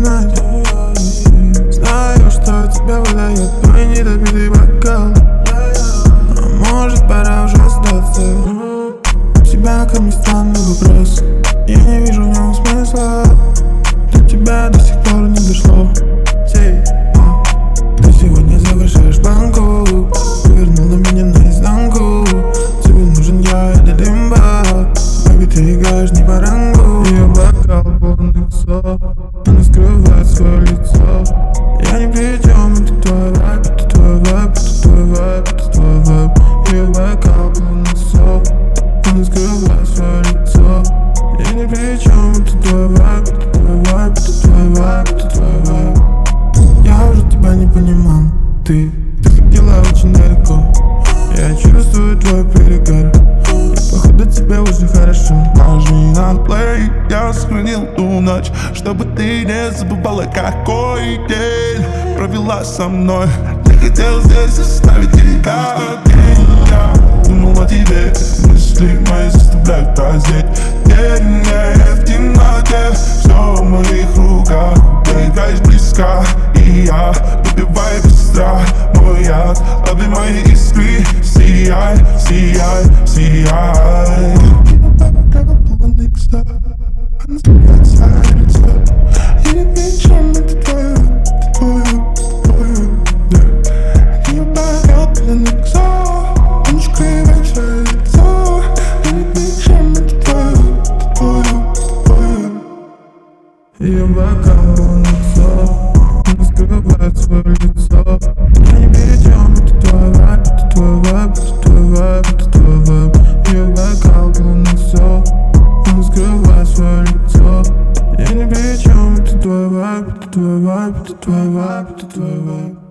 знать. Знаю, что тебя выдает мой недопитый бокал. А может, пора уже сдаться. У тебя ко мне странный вопрос, я не вижу в нем смысла. До тебя до сих пор не дошло. Ты сегодня завершаешь банку, повернула меня наизнанку. Тебе нужен я или лимба, baby, ты играешь не по рангу. Ее бокал полон иксов, она скрывает свое лицо. Я ни при чем, это твой вайб, это твой вайб, это твой вайб, это твой вайб. Ее бокал полон иксов, она скрывает свое лицо. Я ни при чем, это твой вайб, это твой вайб, это твой вайб, это твой вайб. Я уже тебя не понимал, ты ходила очень далеко. Я чувствую твой перегар, походу тебе уже хорошо. Нажми на плей, я сохранил ту ночь, чтобы ты не забывала, какой день провела со мной. Я хотел здесь оставить тебя один. Я думал о тебе, мысли мои заставляют таять. День в темноте, все в моих руках. Ты играешь близко, и я добиваю быстро мой яд. Лови мои искры, сияй, сияй, сияй. Она скрывает свое лицо. Я не вижу, это твое, это твое, да. Ее бокал полон иксов, она скрывает свое лицо. Я не вижу, это твое, это твое. Ее бокал полон иксов, она скрывает свое лицо. Я не перейдем, это твой вайб, это твой вайб, это твой вайб, это твой вайб. Ее бокал полон иксов, она скрывает свое лицо. Я не перейдем, это твой вайб, это твой вайб, это твой вайб, это твой вайб.